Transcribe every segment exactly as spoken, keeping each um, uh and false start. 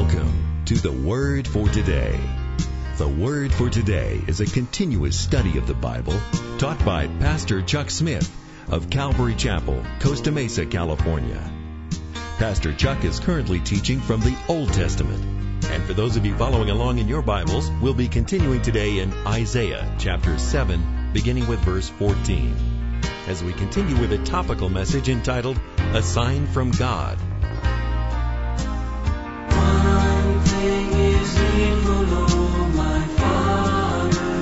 Welcome to the Word for Today. The Word for Today is a continuous study of the Bible taught by Pastor Chuck Smith of Calvary Chapel, Costa Mesa, California. Pastor Chuck is currently teaching from the Old Testament. And for those of you following along in your Bibles, we'll be continuing today in Isaiah chapter seven, beginning with verse fourteen, as we continue with a topical message entitled, A Sign from God. One thing is needful, O my Father.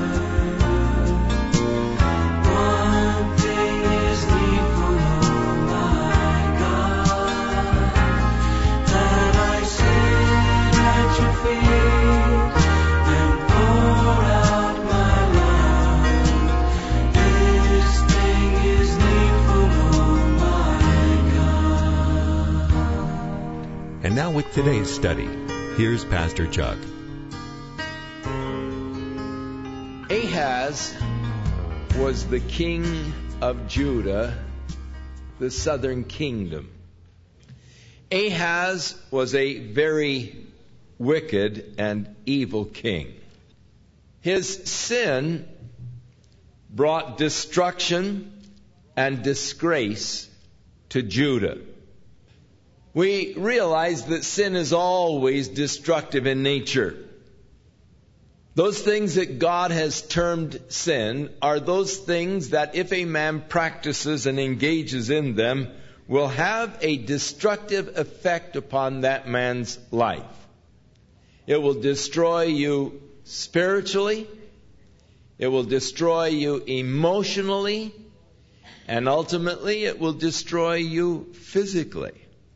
One thing is needful, O my God, that I sit at your feet and pour out my love. This thing is needful, O my God. And now with today's study, here's Pastor Chuck. Ahaz was the king of Judah, the southern kingdom. Ahaz was a very wicked and evil king. His sin brought destruction and disgrace to Judah. We realize that sin is always destructive in nature. Those things that God has termed sin are those things that if a man practices and engages in them, will have a destructive effect upon that man's life. It will destroy you spiritually, it will destroy you emotionally, and ultimately it will destroy you physically.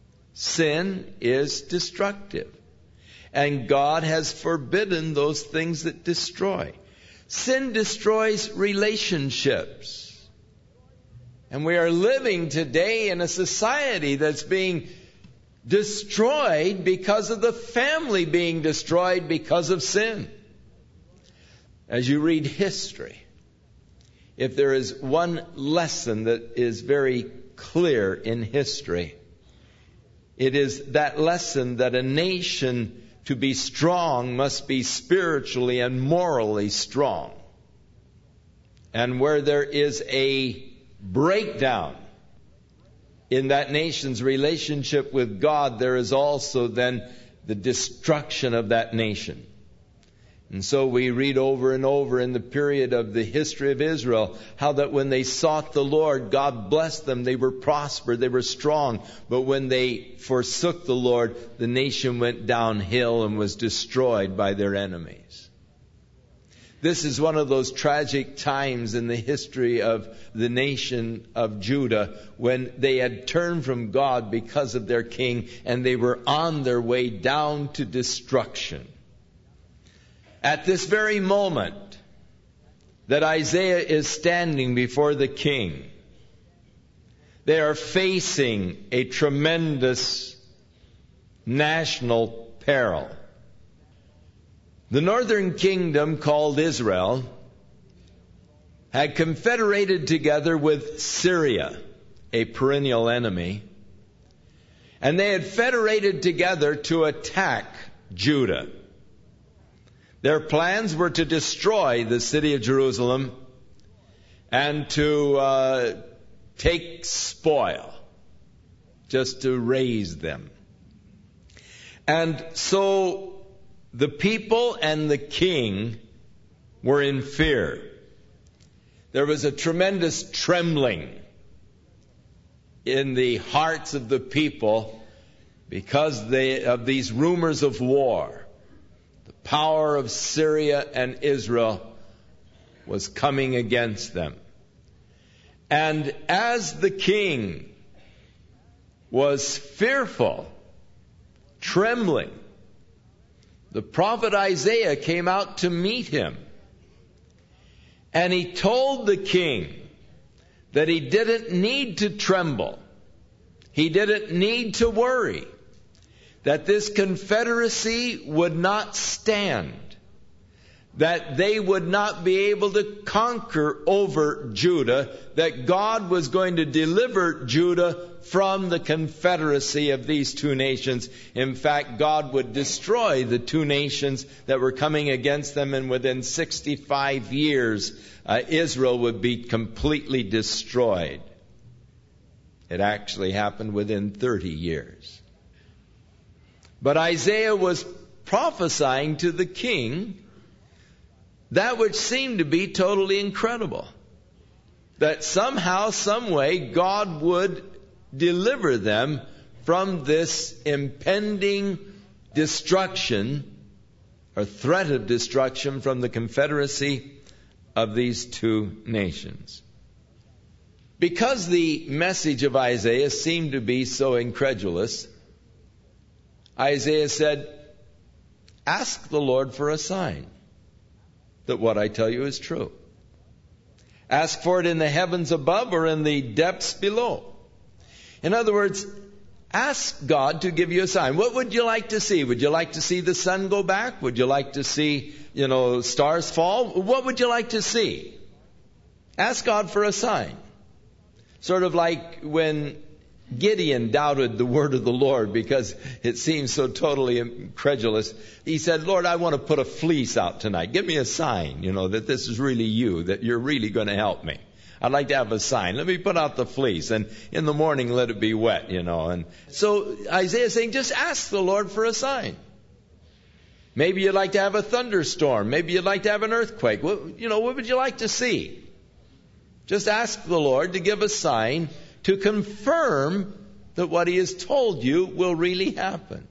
Sin is destructive. And God has forbidden those things that destroy. Sin destroys relationships. And we are living today in a society that's being destroyed because of the family being destroyed because of sin. As you read history, if there is one lesson that is very clear in history, it is that lesson that a nation, to be strong, must be spiritually and morally strong. And where there is a breakdown in that nation's relationship with God, there is also then the destruction of that nation. And so we read over and over in the period of the history of Israel, how that when they sought the Lord, God blessed them. They were prospered. They were strong. But when they forsook the Lord, the nation went downhill and was destroyed by their enemies. This is one of those tragic times in the history of the nation of Judah when they had turned from God because of their king and they were on their way down to destruction. At this very moment that Isaiah is standing before the king, they are facing a tremendous national peril. The northern kingdom, called Israel, had confederated together with Syria, a perennial enemy, and they had federated together to attack Judah. Their plans were to destroy the city of Jerusalem and to uh, take spoil, just to raise them. And so the people and the king were in fear. There was a tremendous trembling in the hearts of the people because they, of these rumors of war. Power of Syria and Israel was coming against them. And as the king was fearful, trembling, the prophet Isaiah came out to meet him. And he told the king that he didn't need to tremble. He didn't need to worry. That this confederacy would not stand. that they would not be able to conquer over Judah, that God was going to deliver Judah from the confederacy of these two nations. In fact, God would destroy the two nations that were coming against them, and within sixty-five years, uh, Israel would be completely destroyed. It actually happened within thirty years. But Isaiah was prophesying to the king that which seemed to be totally incredible. That somehow, some way, God would deliver them from this impending destruction or threat of destruction from the confederacy of these two nations. Because the message of Isaiah seemed to be so incredulous, Isaiah said, "Ask the Lord for a sign that what I tell you is true. Ask for it in the heavens above or in the depths below." In other words, ask God to give you a sign. What would you like to see? Would you like to see the sun go back? Would you like to see, you know, stars fall? What would you like to see? Ask God for a sign. Sort of like when Gideon doubted the word of the Lord because it seemed so totally incredulous. He said, "Lord, I want to put a fleece out tonight. Give me a sign, you know, that this is really you, that you're really going to help me. I'd like to have a sign. Let me put out the fleece, and in the morning let it be wet, you know." And so Isaiah is saying, just ask the Lord for a sign. Maybe you'd like to have a thunderstorm. Maybe you'd like to have an earthquake. What, you know, what would you like to see? Just ask the Lord to give a sign to confirm that what He has told you will really happen.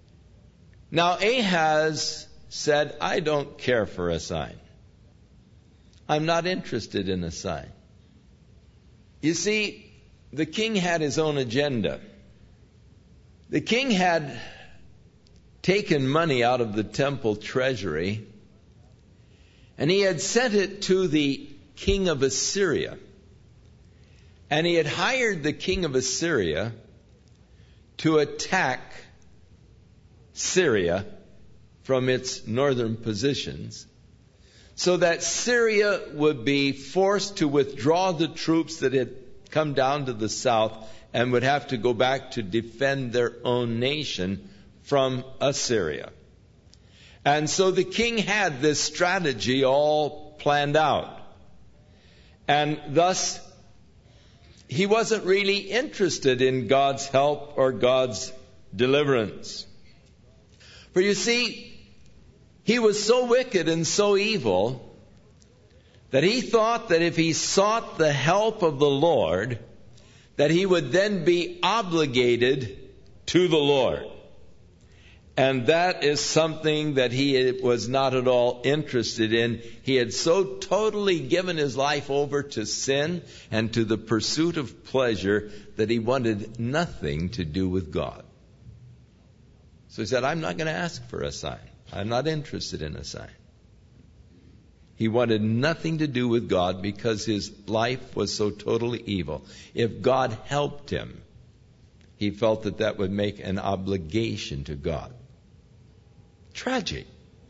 Now Ahaz said, "I don't care for a sign. I'm not interested in a sign." You see, the king had his own agenda. The king had taken money out of the temple treasury, and he had sent it to the king of Assyria. And he had hired the king of Assyria to attack Syria from its northern positions, so that Syria would be forced to withdraw the troops that had come down to the south and would have to go back to defend their own nation from Assyria. And so the king had this strategy all planned out. And thus, he wasn't really interested in God's help or God's deliverance. For you see, he was so wicked and so evil that he thought that if he sought the help of the Lord, that he would then be obligated to the Lord. And that is something that he was not at all interested in. He had so totally given his life over to sin and to the pursuit of pleasure that he wanted nothing to do with God. So he said, "I'm not going to ask for a sign. I'm not interested in a sign." He wanted nothing to do with God because his life was so totally evil. If God helped him, he felt that that would make an obligation to God. Tragic.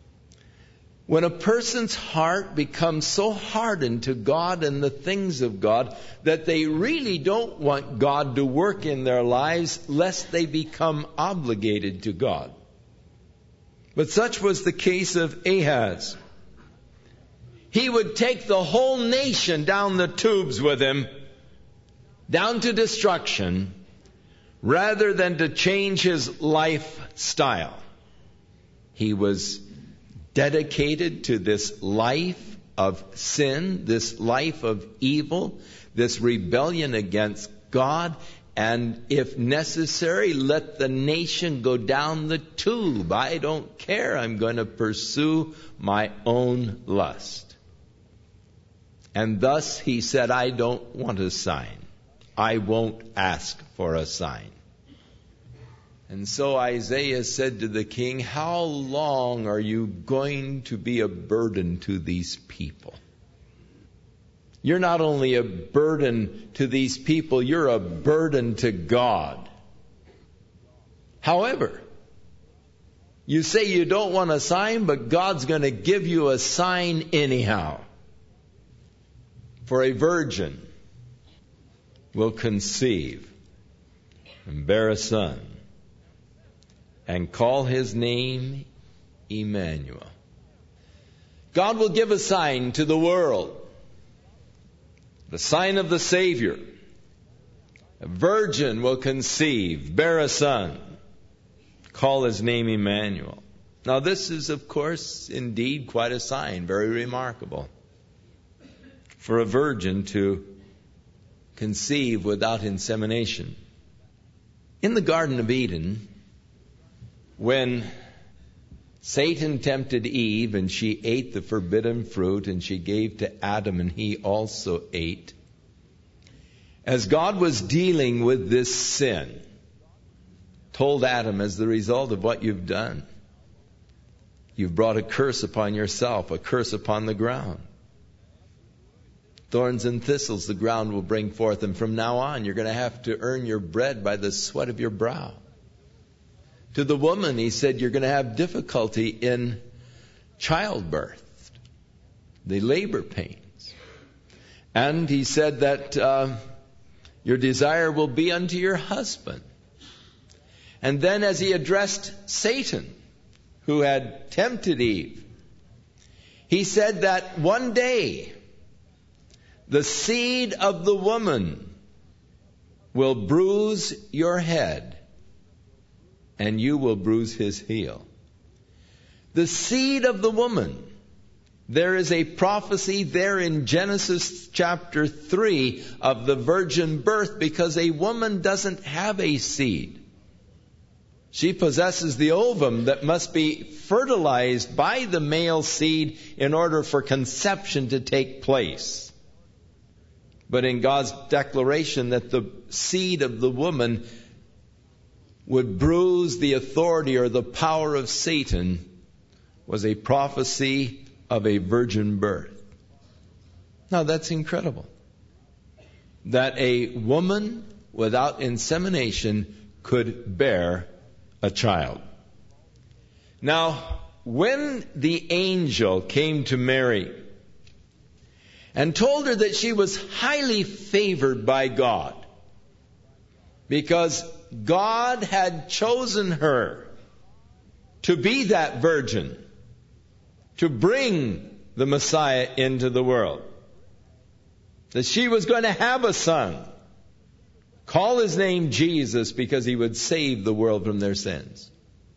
When a person's heart becomes so hardened to God and the things of God that they really don't want God to work in their lives lest they become obligated to God. But such was the case of Ahaz. He would take the whole nation down the tubes with him, down to destruction, rather than to change his lifestyle. He was dedicated to this life of sin, this life of evil, this rebellion against God, and if necessary, let the nation go down the tube. I don't care. I'm going to pursue my own lust. And thus he said, "I don't want a sign. I won't ask for a sign." And so Isaiah said to the king, "How long are you going to be a burden to these people? You're not only a burden to these people, you're a burden to God. However, You say you don't want a sign, but God's going to give you a sign anyhow. For a virgin will conceive and bear a son and call his name Emmanuel. God will give a sign to the world, the sign of the Savior. A virgin will conceive, bear a son, call his name Emmanuel. Now this is, of course, indeed quite a sign, very remarkable. For a virgin to conceive without insemination. In the Garden of Eden, when Satan tempted Eve and she ate the forbidden fruit and she gave to Adam and he also ate, as God was dealing with this sin, told Adam, as the result of what you've done, you've brought a curse upon yourself, a curse upon the ground. Thorns and thistles the ground will bring forth, and from now on you're going to have to earn your bread by the sweat of your brow. To the woman, he said, you're going to have difficulty in childbirth, the labor pains. And he said that uh, your desire will be unto your husband. And then as he addressed Satan, who had tempted Eve, he said that one day the seed of the woman will bruise your head, and you will bruise his heel. The seed of the woman. There is a prophecy there in Genesis chapter three of the virgin birth, because a woman doesn't have a seed. She possesses the ovum that must be fertilized by the male seed in order for conception to take place. But in God's declaration that the seed of the woman would bruise the authority or the power of Satan was a prophecy of a virgin birth. Now that's incredible. That a woman without insemination could bear a child. Now, when the angel came to Mary and told her that she was highly favored by God, because God had chosen her to be that virgin, to bring the Messiah into the world, that she was going to have a son, call his name Jesus, because he would save the world from their sins.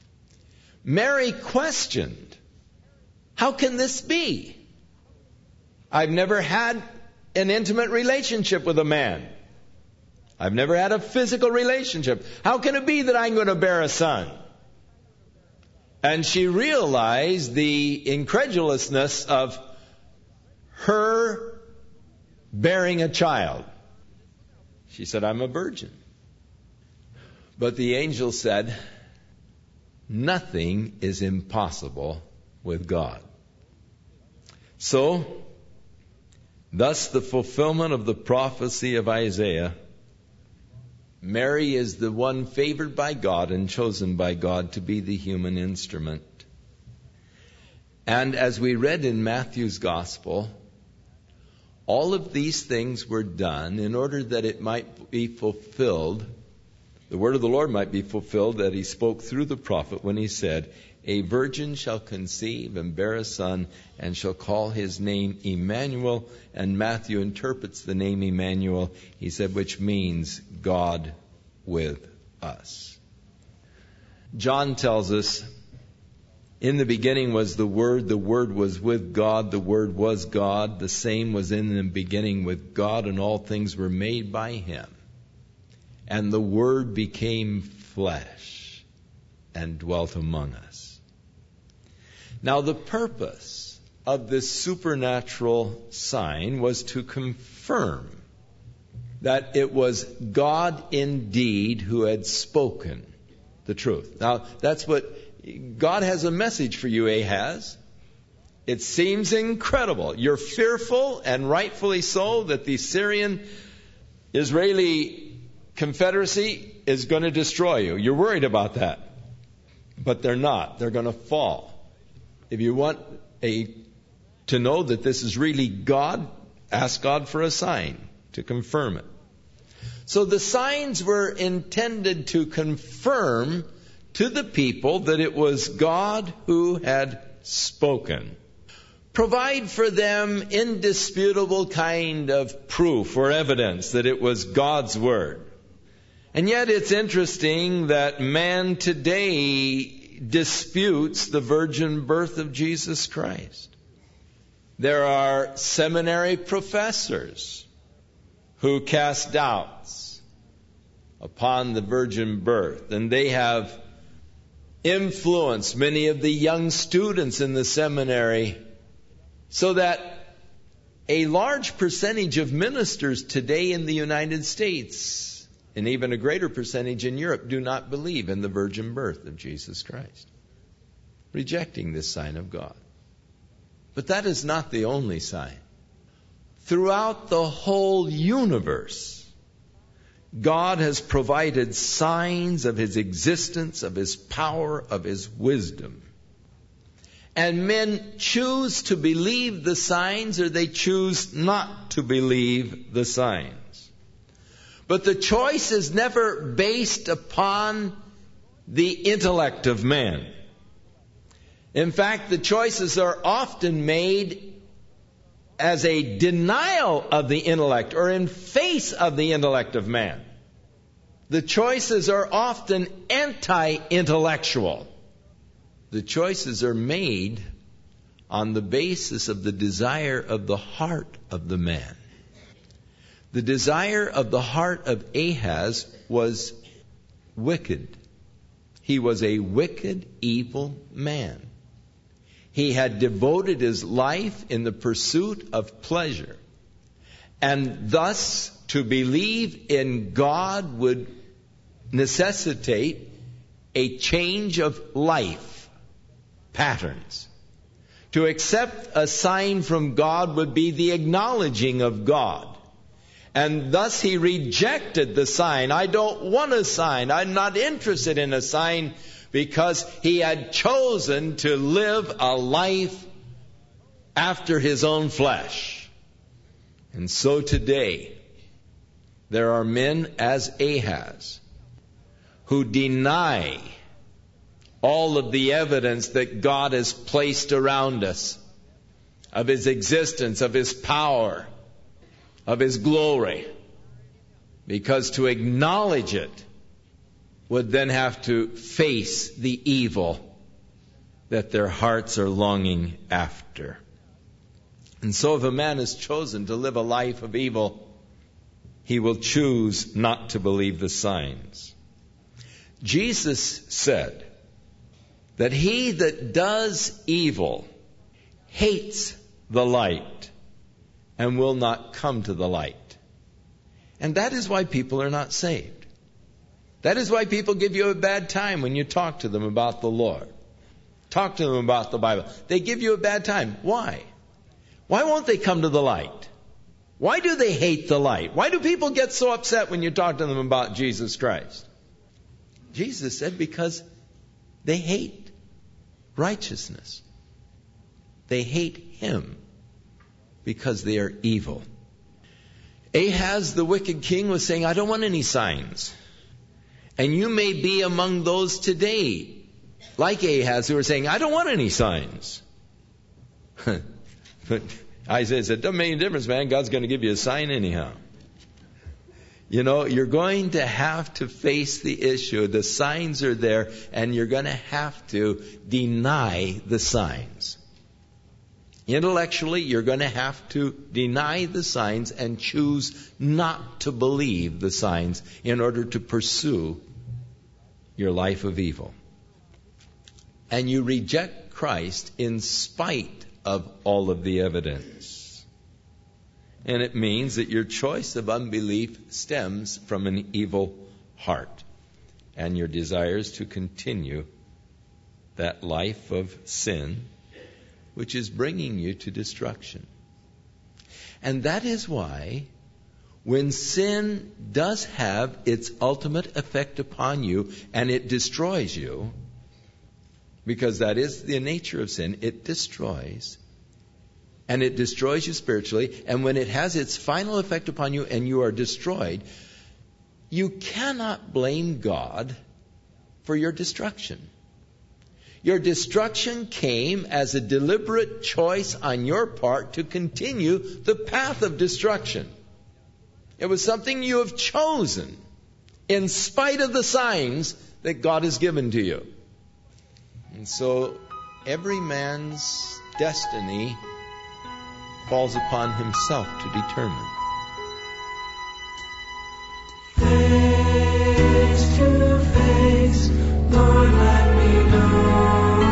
Mary questioned, how can this be? I've never had an intimate relationship with a man. I've never had a physical relationship. How can it be that I'm going to bear a son? And she realized the incredulousness of her bearing a child. She said, I'm a virgin. But the angel said, nothing is impossible with God. So, thus the fulfillment of the prophecy of Isaiah, Mary is the one favored by God and chosen by God to be the human instrument. And as we read in Matthew's Gospel, all of these things were done in order that it might be fulfilled, the word of the Lord might be fulfilled that he spoke through the prophet when he said, a virgin shall conceive and bear a son and shall call his name Emmanuel. And Matthew interprets the name Emmanuel, he said, which means God with us. John tells us, in the beginning was the Word, the Word was with God, the Word was God, the same was in the beginning with God, and all things were made by him. And the Word became flesh and dwelt among us. Now the purpose of this supernatural sign was to confirm that it was God indeed who had spoken the truth. Now that's what God has a message for you, Ahaz. It seems incredible. You're fearful, and rightfully so, that the Syrian Israeli Confederacy is going to destroy you. You're worried about that. but they're not. They're going to fall. If you want a to know that this is really God, ask God for a sign to confirm it. So the signs were intended to confirm to the people that it was God who had spoken. Provide for them indisputable kind of proof or evidence that it was God's word. And yet it's interesting that man today disputes the virgin birth of Jesus Christ. There are seminary professors who cast doubts upon the virgin birth, and they have influenced many of the young students in the seminary so that a large percentage of ministers today in the United States, and even a greater percentage in Europe, do not believe in the virgin birth of Jesus Christ, rejecting this sign of God. But that is not the only sign. Throughout the whole universe, God has provided signs of His existence, of His power, of His wisdom. And men choose to believe the signs or they choose not to believe the signs. But the choice is never based upon the intellect of man. In fact, the choices are often made as a denial of the intellect or in face of the intellect of man. The choices are often anti-intellectual. The choices are made on the basis of the desire of the heart of the man. The desire of the heart of Ahaz was wicked. He was a wicked, evil man. He had devoted his life in the pursuit of pleasure. And thus, to believe in God would necessitate a change of life patterns. To accept a sign from God would be the acknowledging of God. And thus he rejected the sign. I don't want a sign. I'm not interested in a sign, because he had chosen to live a life after his own flesh. And so today, there are men as Ahaz who deny all of the evidence that God has placed around us of His existence, of His power, of His glory. Because to acknowledge it would then have to face the evil that their hearts are longing after. And so if a man has chosen to live a life of evil, he will choose not to believe the signs. Jesus said that he that does evil hates the light and will not come to the light. And that is why people are not saved. That is why people give you a bad time when you talk to them about the Lord. Talk to them about the Bible. They give you a bad time. Why? Why won't they come to the light? Why do they hate the light? Why do people get so upset when you talk to them about Jesus Christ? Jesus said because they hate righteousness. They hate Him because they are evil. Ahaz, the wicked king, was saying, I don't want any signs. And you may be among those today, like Ahaz, who are saying, I don't want any signs. But Isaiah said, doesn't make any difference, man. God's going to give you a sign anyhow. You know, you're going to have to face the issue. The signs are there, and you're going to have to deny the signs. Intellectually, you're going to have to deny the signs and choose not to believe the signs in order to pursue your life of evil. And you reject Christ in spite of all of the evidence. And it means that your choice of unbelief stems from an evil heart and your desires to continue that life of sin, which is bringing you to destruction. And that is why when sin does have its ultimate effect upon you and it destroys you, because that is the nature of sin. It destroys. And it destroys you spiritually. And when it has its final effect upon you and you are destroyed, you cannot blame God for your destruction. Your destruction came as a deliberate choice on your part to continue the path of destruction. It was something you have chosen in spite of the signs that God has given to you. And so every man's destiny falls upon himself to determine. Face to face, Lord, let me know.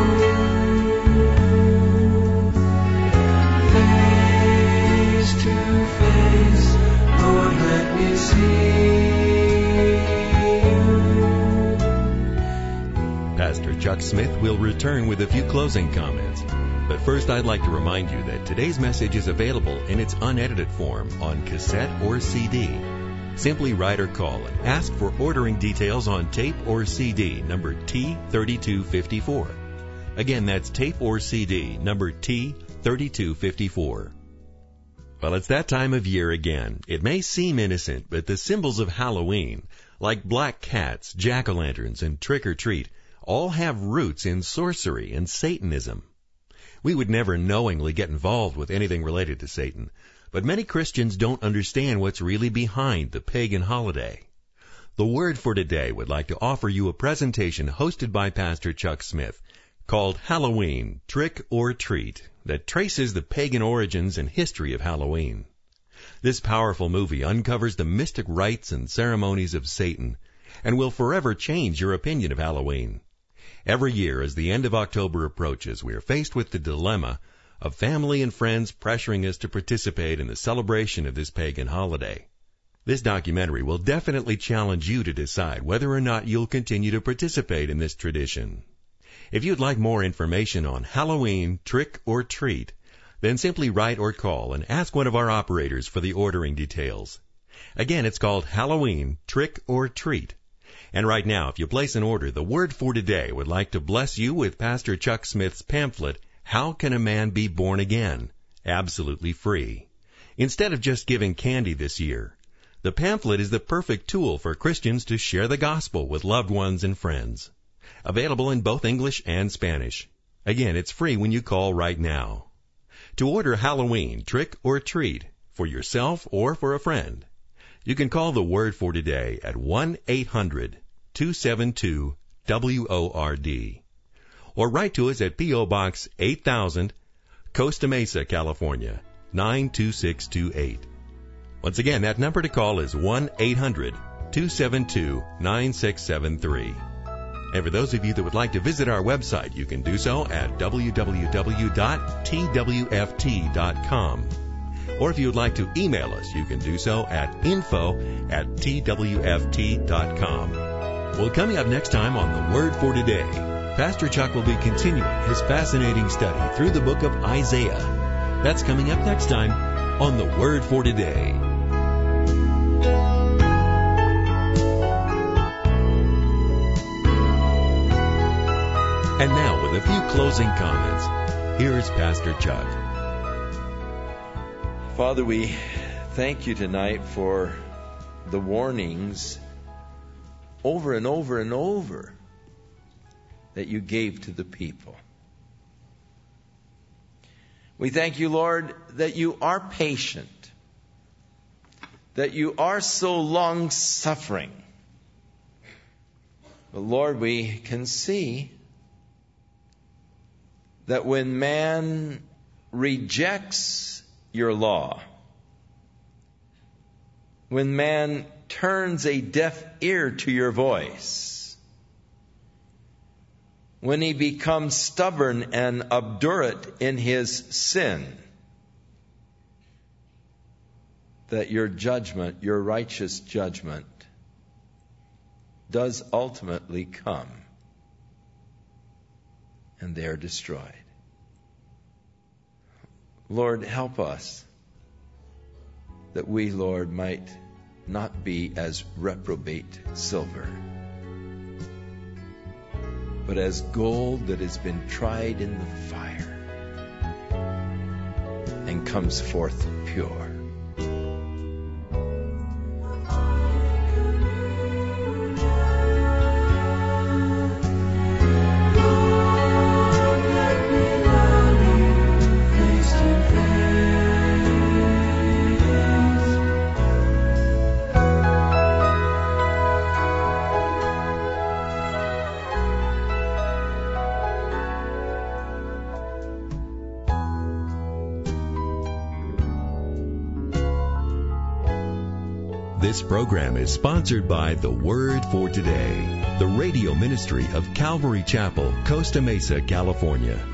Face to face, Lord, let me see you. Pastor Chuck Smith will return with a few closing comments. But first, I'd like to remind you that today's message is available in its unedited form on cassette or C D. Simply write or call and ask for ordering details on tape or C D number T thirty-two fifty-four. Again, that's tape or C D number T thirty-two fifty-four. Well, it's that time of year again. It may seem innocent, but the symbols of Halloween, like black cats, jack-o'-lanterns, and trick-or-treat, all have roots in sorcery and Satanism. We would never knowingly get involved with anything related to Satan, but many Christians don't understand what's really behind the pagan holiday. The Word for Today would like to offer you a presentation hosted by Pastor Chuck Smith called Halloween, Trick or Treat, that traces the pagan origins and history of Halloween. This powerful movie uncovers the mystic rites and ceremonies of Satan and will forever change your opinion of Halloween. Every year, as the end of October approaches, we are faced with the dilemma of family and friends pressuring us to participate in the celebration of this pagan holiday. This documentary will definitely challenge you to decide whether or not you'll continue to participate in this tradition. If you'd like more information on Halloween, Trick or Treat, then simply write or call and ask one of our operators for the ordering details. Again, it's called Halloween, Trick or Treat. And right now, if you place an order, the Word for Today would like to bless you with Pastor Chuck Smith's pamphlet, How Can a Man Be Born Again? Absolutely free. Instead of just giving candy this year, the pamphlet is the perfect tool for Christians to share the gospel with loved ones and friends. Available in both English and Spanish. Again, it's free when you call right now. To order Halloween, Trick or Treat for yourself or for a friend, you can call the Word for Today at one eight hundred two seven two W O R D or write to us at P O. Box eight thousand, Costa Mesa, California, nine two six two eight. Once again, that number to call is one eight hundred two seven two nine six seven three. And for those of you that would like to visit our website, you can do so at w w w dot t w f t dot com. Or if you would like to email us, you can do so at info at t w f t dot com. Well, coming up next time on The Word for Today, Pastor Chuck will be continuing his fascinating study through the book of Isaiah. That's coming up next time on The Word for Today. And now, with a few closing comments, here's Pastor Chuck. Father, we thank you tonight for the warnings over and over and over that you gave to the people. We thank you, Lord, that you are patient, that you are so long-suffering. But Lord, we can see that when man rejects your law, when man turns a deaf ear to your voice, when he becomes stubborn and obdurate in his sin, that your judgment, your righteous judgment, does ultimately come, and they are destroyed. Lord, help us that we, Lord, might not be as reprobate silver, but as gold that has been tried in the fire and comes forth pure. This program is sponsored by The Word for Today, the radio ministry of Calvary Chapel, Costa Mesa, California.